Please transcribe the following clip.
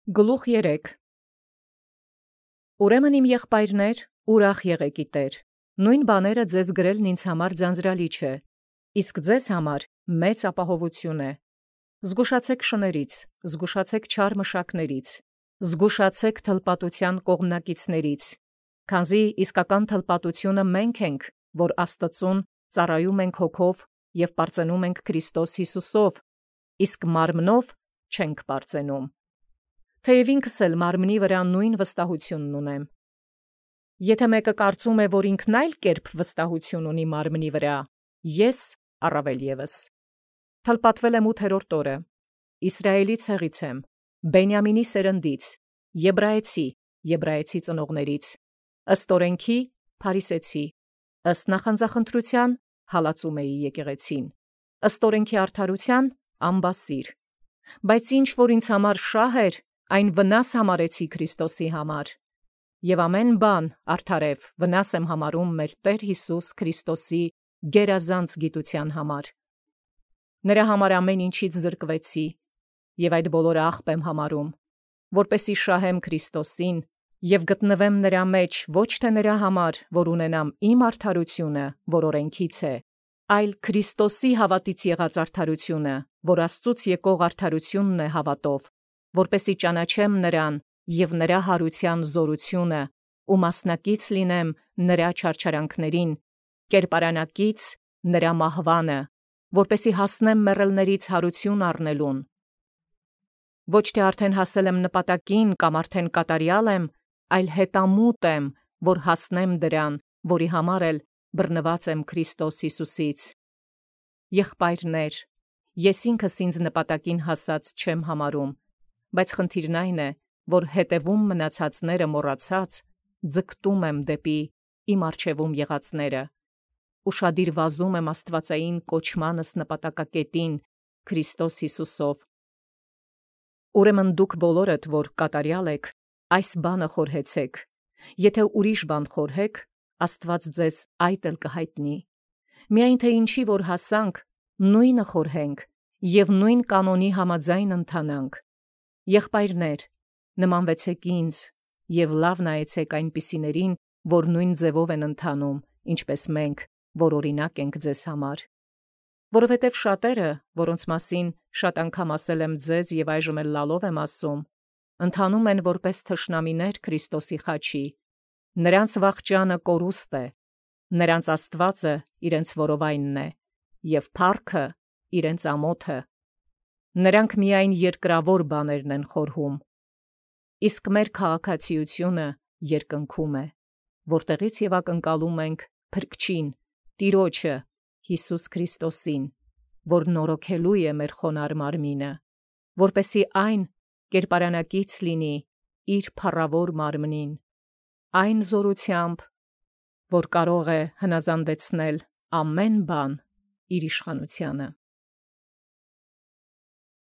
Գլուխ 3 Ուրեմն իմ եղբայրներ, ուրախ եղեք իտեր, նույն բաները ձեզ գրելն ինձ համար ձանձրալի չէ, իսկ ձեզ համար մեծ ապահովություն է. զգուշացեք շներից, զգուշացեք չար մշակներից, զգուշացեք թլպատության կողմնակիցներից, քանզի իսկական թլպատությունը մենք ենք, որ Աստծուն ծառայում ենք հոգով և պարծենում ենք Քրիստոս Հիսուսով, իսկ մարմնով չենք պարծենում. թեև ինքս էլ մարմնի վրա նույն վստահությունն ունեմ։ Եթե մեկը կարծում է, որ ինքն այլ կերպ վստահություն ունի մարմնի վրա, ես առավել ևս։ Թլպատվել եմ 8-րդ օրը, Իսրայելի ցեղից եմ, Բենյամինի սերնդից, եբրայեցի ծնողներից, ըստ օրենքի փարիսեցի, ըստ նախանձախնդրության հալածում էի եկեղեցին, ըստ օրենքի արդարության ամբասիր, բայց ինչ որ ինձ համար շահ էր, այն վնաս համարեցի Քրիստոսի համար, և ամեն բան արդարև վնաս եմ համարում մեր Տեր Հիսուս Քրիստոսի գերազանց գիտության համար։ Նրա համար ամեն ինչից զրկվեցի, և այդ բոլորը աղբ եմ համարում, որպեսզի շահեմ Քրիստոսին և գտնվեմ նրա մեջ ոչ թե նրա համար, որ ունենամ իմ արդարությունը, որ օրենքից է, այլ Քրիստոսի հավատից եղած արդարությունը, որ Աստծուց եկող արդարությունն է հավատով, որպեսզի ճանաչեմ նրան և նրա հարության զորությունը ու մասնակից լինեմ նրա չարչարանքներին, կերպարանակից նրա մահվանը, որպեսզի հասնեմ մեռելներից հարություն առնելուն։ Ոչ թե արդեն հասել եմ նպատակին կամ արդեն կատարյալ եմ, այլ հետամուտ եմ, որ հասնեմ դրան, որի համար էլ բռնված եմ Քրիստոս Հիսուսից։ Եղբայրներ, ես ինքս ինձ նպատակին հասած չեմ համարում, բայց խնդիրն այն է, որ հետևում մնացածները մոռացած, ձգտում եմ դեպի իմ առջևում եղածները, ուշադիր վազում եմ աստվածային կոչմանս նպատակակետին Քրիստոս Հիսուսով։ Ուրեմն դուք բոլորդ, որ կատարյալ եք, այս բանը խորհեցեք, եթե ուրիշ բան խորհեք, Աստված ձեզ այդ էլ կհայտնի։ Միայն թե ինչի որ հասանք, նույնը խորհենք և նույն կանոնի համաձայն ընթանանք։ Եղբայրներ, նմանվեցեք ինձ և լավ նայեցեք այնպիսիներին, որ նույն ձևով են ընթանում, ինչպես մենք, որ օրինակ ենք ձեզ համար։ Որովհետև շատերը, որոնց մասին շատ անգամ ասել եմ ձեզ և այժմ էլ լալով եմ ասում, ընթանում են որպես թշնամիներ Քրիստոսի խաչի, նրանց վախճանը կորուստ է, նրանց աստվածը իրենց որովայնն է, և փառքը իրենց ամոթը։ Նրանք միայն երկրավոր բաներն են խորհում, իսկ մեր քաղաքացիությունը երկնքում է, որտեղից և ակնկալում ենք Փրկչին, Տիրոջը, Հիսուս Քրիստոսին, որ նորոգելու է մեր խոնարհ մարմինը, որպեսզի այն կերպարանակից լինի իր փառավոր մարմնին, այն զորությամբ, որ կարող է հնազանդեցնել ամեն բան իր իշխանությանը։